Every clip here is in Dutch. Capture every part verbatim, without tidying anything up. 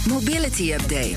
Mobility Update.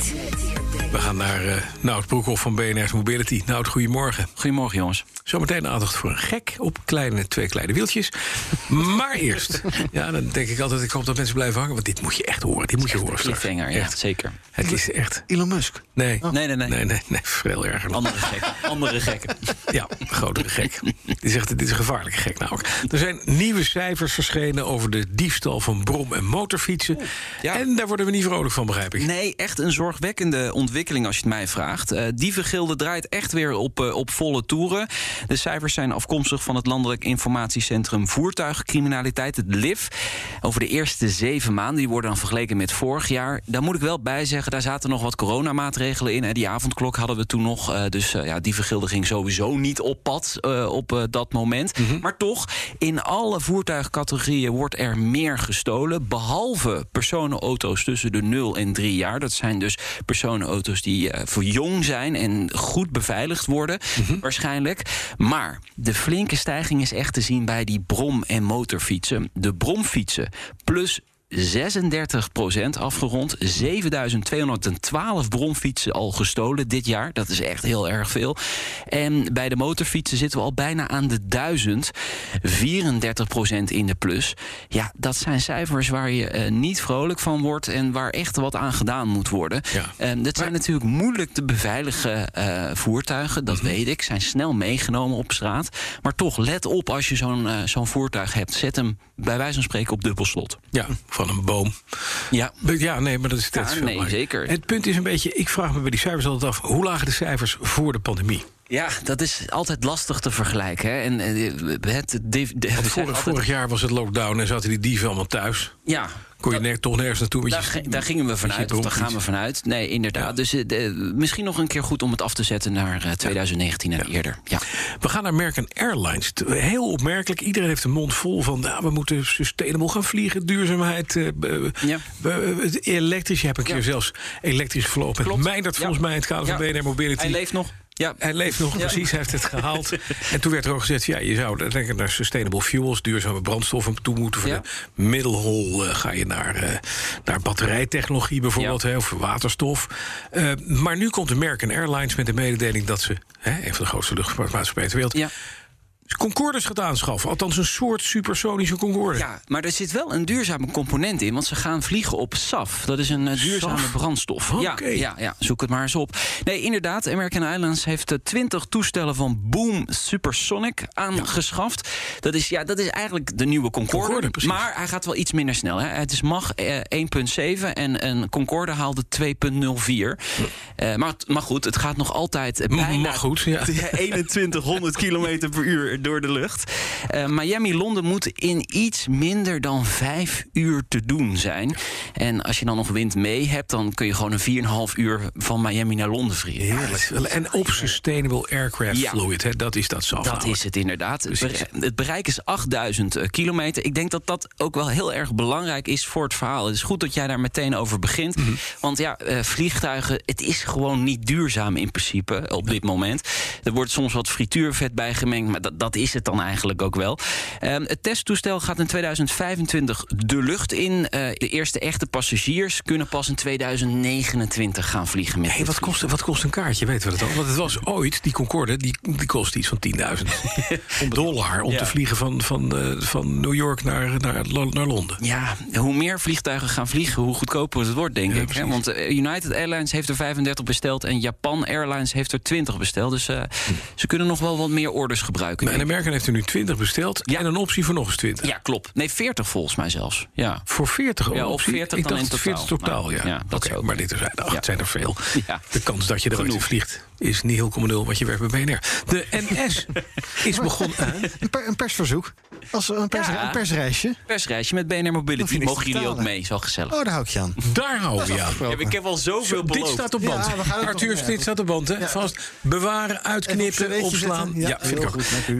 We gaan naar uh, Nout Broekhoff van B N R's Mobility. Nout, goedemorgen. Goedemorgen, jongens. Zometeen aandacht voor een gek op kleine, twee kleine wieltjes. Maar eerst, ja, dan denk ik altijd, ik hoop dat mensen blijven hangen. Want dit moet je echt horen, dit moet je horen straks. Cliffhanger, ja, echt. Zeker. Het is echt... Elon Musk? Nee. Oh. Nee, nee, nee. Nee, nee, nee, veel erger. Andere gekken. Andere gekken. Ja, grotere gek. Dit is echt, dit is een gevaarlijke gek namelijk. Er zijn nieuwe cijfers verschenen over de diefstal van brom- en motorfietsen. Ja. En daar worden we niet vrolijk van, begrijp ik. Nee, echt een zorgwekkende ontwikkeling als je het mij vraagt. Uh, Dievengilde draait echt weer op, uh, op volle toeren. De cijfers zijn afkomstig van het Landelijk Informatiecentrum Voertuigcriminaliteit, het L I V. Over de eerste zeven maanden, die worden dan vergeleken met vorig jaar. Daar moet ik wel bij zeggen, daar zaten nog wat coronamaatregelen in. Hè. Die avondklok hadden we toen nog. Uh, dus uh, ja, Dievengilde ging sowieso niet op pad uh, op uh, dat moment. Mm-hmm. Maar toch, in alle voertuigcategorieën wordt er meer gestolen. Behalve personenauto's tussen de nul en drie jaar. Dat zijn dus personenauto's die uh, voor jong zijn en goed beveiligd worden, mm-hmm. waarschijnlijk. Maar de flinke stijging is echt te zien bij die brom- en motorfietsen. De bromfietsen plus zesendertig procent afgerond. zevenduizend tweehonderdtwaalf bromfietsen al gestolen dit jaar. Dat is echt heel erg veel. En bij de motorfietsen zitten we al bijna aan de duizend. vierendertig procent in de plus. Ja, dat zijn cijfers waar je uh, niet vrolijk van wordt en waar echt wat aan gedaan moet worden. Ja. Um, dat zijn maar... natuurlijk moeilijk te beveiligen uh, voertuigen. Dat mm-hmm. weet ik. Zijn snel meegenomen op straat. Maar toch, let op als je zo'n, uh, zo'n voertuig hebt. Zet hem bij wijze van spreken op dubbelslot. Ja, van een boom. Ja, ja nee, maar dat is steeds ja, veel. Nee, maar. zeker. Het punt is een beetje, ik vraag me bij die cijfers altijd af, hoe lagen de cijfers voor de pandemie? Ja, dat is altijd lastig te vergelijken. Hè. En, het, de, de, Want vorig, altijd... vorig jaar was het lockdown en zaten die dieven allemaal thuis. Ja. Kon je ner- toch nergens naartoe met daar, je, daar gingen we vanuit, of daar gaan we vanuit. Nee, inderdaad. Ja. Dus de, misschien nog een keer goed om het af te zetten naar uh, twintig negentien en ja. eerder. Ja. We gaan naar American Airlines. Heel opmerkelijk. Iedereen heeft een mond vol van, nou, we moeten sustainable gaan vliegen, duurzaamheid. Uh, ja. uh, elektrisch. Je hebt een keer ja. zelfs elektrisch gevlogen. Klopt. Met mij dat volgens ja. mij in het kader van ja. B N R Mobility. Hij leeft nog. Ja, hij leeft nog, ja. precies, hij heeft het gehaald. En toen werd er ook gezegd, ja, je zou denken naar sustainable fuels, duurzame brandstoffen toe moeten. Voor ja. de middelhol uh, ga je naar, uh, naar batterijtechnologie bijvoorbeeld, ja. hè, of waterstof. Uh, maar nu komt American Airlines met de mededeling dat ze, hè, een van de grootste luchtvaartmaatschappijen ter wereld, ja. Concordes gaat aanschaffen. Althans een soort supersonische Concorde. Ja, maar er zit wel een duurzame component in. Want ze gaan vliegen op S A F. Dat is een uh, duurzame Saf? brandstof. Okay. Ja, ja, ja, zoek het maar eens op. Nee, inderdaad, American Airlines heeft uh, twintig toestellen van Boom Supersonic aangeschaft. Ja. Dat, is, ja, dat is eigenlijk de nieuwe Concorde. Concorde maar hij gaat wel iets minder snel. Hè. Het is Mach uh, één komma zeven en een Concorde haalde twee komma nul vier. Ja. Uh, maar, maar goed, het gaat nog altijd uh, bijna maar goed, ja. eenentwintighonderd kilometer per uur door de lucht. Uh, Miami-Londen moet in iets minder dan vijf uur te doen zijn. En als je dan nog wind mee hebt, dan kun je gewoon een vier en een half uur van Miami naar Londen vliegen. Heerlijk. En op Sustainable Aircraft ja. Fluid, hè, dat is dat zo. Dat is het inderdaad. Het bereik, het bereik is achtduizend kilometer. Ik denk dat dat ook wel heel erg belangrijk is voor het verhaal. Het is goed dat jij daar meteen over begint. Mm-hmm. Want ja, uh, vliegtuigen, het is gewoon niet duurzaam in principe op dit moment. Er wordt soms wat frituurvet bij gemengd, maar dat, dat is het dan eigenlijk ook wel. Um, het testtoestel gaat in tweeduizend vijfentwintig de lucht in. Uh, de eerste echte passagiers kunnen pas in tweeduizend negenentwintig gaan vliegen. Met hey, wat, kost, wat kost een kaartje, weten we dat al? Want het was ooit, die Concorde, die, die kost iets van tienduizend dollar... om ja. te vliegen van, van, uh, van New York naar, naar, naar Londen. Ja, hoe meer vliegtuigen gaan vliegen, hoe goedkoper het wordt, denk ja, ik. Hè? Want uh, United Airlines heeft er vijfendertig besteld en Japan Airlines heeft er twintig besteld. Dus uh, hm. ze kunnen nog wel wat meer orders gebruiken. En American heeft er nu twintig besteld ja. en een optie voor nog eens twintig. Ja, klopt. Nee, veertig volgens mij zelfs. Ja. Voor veertig? Ja, of veertig ik dan dacht in totaal. veertig totaal, nou, ja. ja dat okay, ook. Maar dit er, acht ja. zijn er veel. Ja. De kans dat je er ooit in vliegt is niet heel nul wat je werkt bij B N R. De N S is begonnen... Uh, een, per, een persverzoek. Als een, pers, ja. een persreisje. Persreisje met B N R Mobility. Mogen jullie ook mee? Is wel gezellig. Oh, daar hou ik je aan. Daar hou je aan. Ja, ik heb al zoveel beloofd. Dit staat op band. Ja, Arthur, dit staat op band. Hè? Ja. Vast bewaren, uitknippen, opslaan. Ja, ja, vind ik ook. Goed,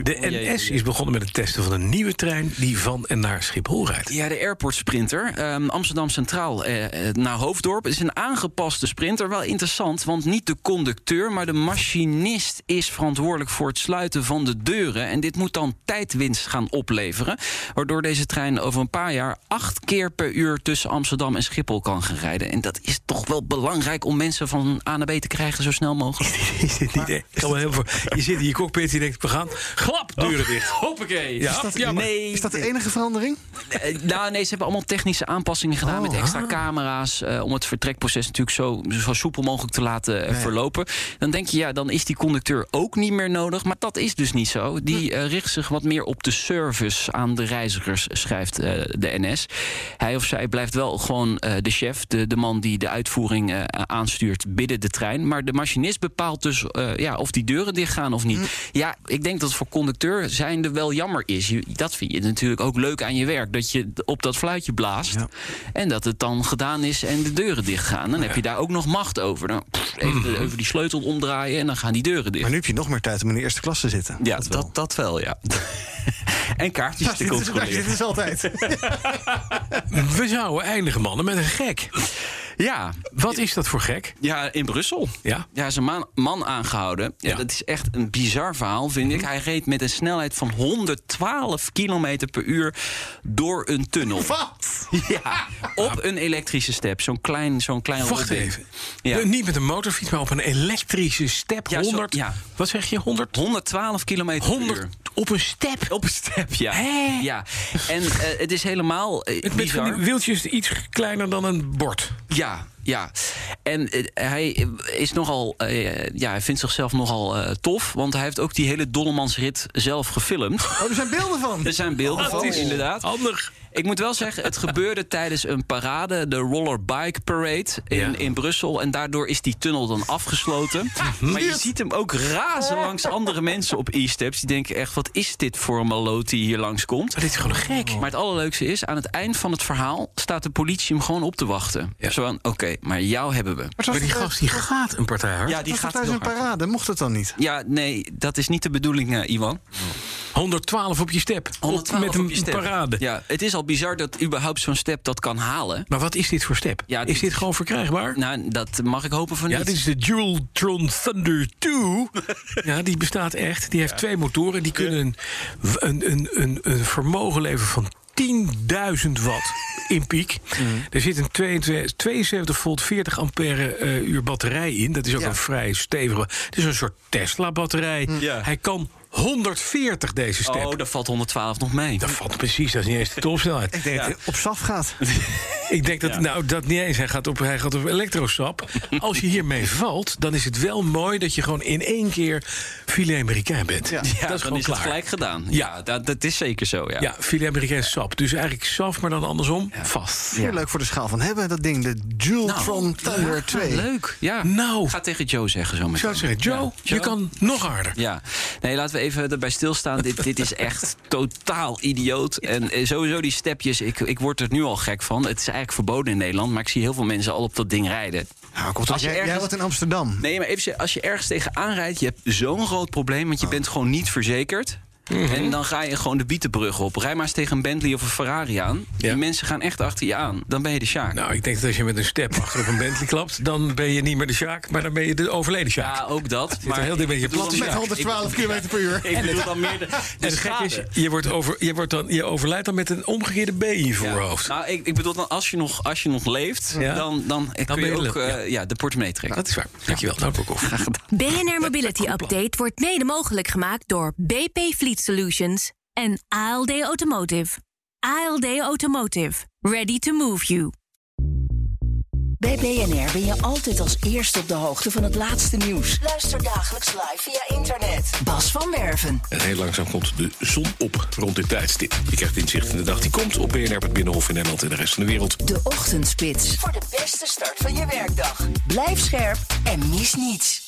De N S is begonnen met het testen van een nieuwe trein die van en naar Schiphol rijdt. Ja, de Airport Sprinter. Um, Amsterdam Centraal eh, naar Hoofddorp. Het is een aangepaste sprinter. Wel interessant, want niet de conducteur, maar de machinist is verantwoordelijk voor het sluiten van de deuren. En dit moet dan tijdwinst gaan opleveren. Waardoor deze trein over een paar jaar acht keer per uur tussen Amsterdam en Schiphol kan gaan rijden. En dat is toch wel belangrijk om mensen van A naar B te krijgen zo snel mogelijk. Is dit niet, ik kan wel heel veel, je zit in je cockpit en je denkt, we gaan glap, deuren oh, dicht. Hoppakee. Ja, is, dat, ja, nee, is dat de enige verandering? Uh, nou, nee, ze hebben allemaal technische aanpassingen gedaan Oh, met extra ah. camera's. Uh, om het vertrekproces natuurlijk zo, zo soepel mogelijk te laten uh, nee. verlopen. Dan denk je, ja, dan is die conducteur ook niet meer nodig. Maar dat is dus niet zo. Die uh, richt zich wat meer op de service aan de reizigers, schrijft uh, de N S. Hij of zij blijft wel gewoon uh, de chef, de, de man die de uitvoering uh, aanstuurt binnen de trein. Maar de machinist bepaalt dus uh, ja, of die deuren dicht gaan of niet. Hm. Ja, ik denk dat het voor conducteur zijnde wel jammer is. Je, dat vind je natuurlijk ook leuk aan je werk. Dat je op dat fluitje blaast. Ja. En dat het dan gedaan is en de deuren dicht gaan. Dan ja. heb je daar ook nog macht over. Dan pff, even, mm. even die sleutel omdraaien en dan gaan die deuren dicht. Maar nu heb je nog meer tijd om in de eerste klas te zitten. Ja, dat wel, dat, dat wel, ja. En kaartjes ja, te controleren. Dit is altijd. We zouden eindigen, mannen, met een gek. Ja. Wat is dat voor gek? Ja, in Brussel. Ja, ja is een man, man aangehouden. Ja, ja. Dat is echt een bizar verhaal, vind ik. Hij reed met een snelheid van honderdtwaalf kilometer per uur door een tunnel. Wat? Ja, op een elektrische step. Zo'n klein, zo'n klein Wacht robin. even. Ja. Niet met een motorfiets, maar op een elektrische step. Ja, honderd, zo, ja. Wat zeg je? honderd? honderdtwaalf kilometer per uur. Op een step? Op een step, ja. Hè? Ja. En uh, het is helemaal uh, met bizar. Met wieltjes iets kleiner dan een bord. Ja, ja. En uh, hij is nogal, uh, ja, hij vindt zichzelf nogal uh, tof, want hij heeft ook die hele Dollemansrit zelf gefilmd. Oh, er zijn beelden van. Er zijn beelden oh, van, is inderdaad. Handig. Ik moet wel zeggen, het gebeurde tijdens een parade, de Roller Bike Parade in, ja. in Brussel. En daardoor is die tunnel dan afgesloten. Maar je ziet hem ook razen langs andere mensen op e-steps. Die denken echt, wat is dit voor een maloot die hier langskomt? Maar dit is gewoon gek. Maar het allerleukste is, aan het eind van het verhaal staat de politie hem gewoon op te wachten. Ja. Zo van, oké, okay, maar jou hebben we. Maar, maar die gast die gaat een partij hard. Ja, die was gaat tijdens een parade, mocht het dan niet? Ja, nee, dat is niet de bedoeling, uh, Iwan. honderdtwaalf op je step. honderdtwaalf met een op je step. parade. Ja, het is al bizar dat überhaupt zo'n step dat kan halen. Maar wat is dit voor step? Ja, dit, is dit gewoon verkrijgbaar? Nou, dat mag ik hopen van ja, niet. Ja, dit is de Dualtron Thunder twee. Ja, die bestaat echt. Die heeft ja. twee motoren. Die kunnen een, een, een, een vermogen leveren van tienduizend watt in piek. Mm. Er zit een tweeënzeventig volt veertig ampère uh, uur batterij in. Dat is ook ja. een vrij stevige. Het is een soort Tesla-batterij. Mm. Ja. Hij kan honderdveertig deze step. Oh, daar valt honderdtwaalf nog mee. Dat valt precies, dat is niet eens de topsnelheid. Ik denk ja. dat hij op saf gaat. Ik denk dat, ja. nou, dat niet eens. Hij gaat op, hij gaat op elektrosap. Als je hiermee valt, dan is het wel mooi dat je gewoon in één keer filet Amerikaan bent. Ja, ja, dat is dan is klaar. Het gelijk gedaan. Ja, ja dat, dat is zeker zo. Ja, ja filet Amerikaan sap. Dus eigenlijk saf, maar dan andersom ja. vast. Heel ja. leuk voor de schaal van hebben, dat ding. De Dualtron nou, Thunder ja, twee. Leuk. Ja. Nou. Ga tegen Joe zeggen zo meteen. Zou zeggen, Joe, ja. je Joe? kan nog harder. Ja. Nee, laten we even erbij stilstaan. dit, dit is echt totaal idioot. En eh, sowieso die stepjes, ik, ik word er nu al gek van. Het is eigenlijk verboden in Nederland, maar ik zie heel veel mensen al op dat ding rijden. Nou, komt als je ergens... Jij wat in Amsterdam. Nee, maar even, als je ergens tegenaan rijdt, je hebt zo'n groot probleem, want je oh. bent gewoon niet verzekerd. Mm-hmm. En dan ga je gewoon de Bietenbrug op. Rij maar eens tegen een Bentley of een Ferrari aan. Ja. Die mensen gaan echt achter je aan. Dan ben je de Sjaak. Nou, ik denk dat als je met een step achter op een Bentley klapt, dan ben je niet meer de Sjaak, maar dan ben je de overleden Sjaak. Ja, ook dat. Maar heel dicht met je plat. Met honderdtwaalf kilometer per uur. Ik bedoel dan meer de, de en het gek is, je, wordt over, je, wordt dan, je overlijdt dan met een omgekeerde B in je voorhoofd. Ja. Nou, ik, ik bedoel dan, als je nog, als je nog leeft, ja. dan, dan, dan kun je, je ook uh, ja. Ja, de portemonnee trekken. Dat is waar. Dankjewel. Nou, Broekhoff. B N R Mobility Update wordt mede mogelijk gemaakt door B P Fleet Solutions en A L D Automotive. A L D Automotive. Ready to move you. Bij B N R ben je altijd als eerste op de hoogte van het laatste nieuws. Luister dagelijks live via internet. Bas van Werven. En heel langzaam komt de zon op rond dit tijdstip. Je krijgt inzicht in de dag die komt op B N R, het Binnenhof in Nederland en de rest van de wereld. De Ochtendspits. Voor de beste start van je werkdag. Blijf scherp en mis niets.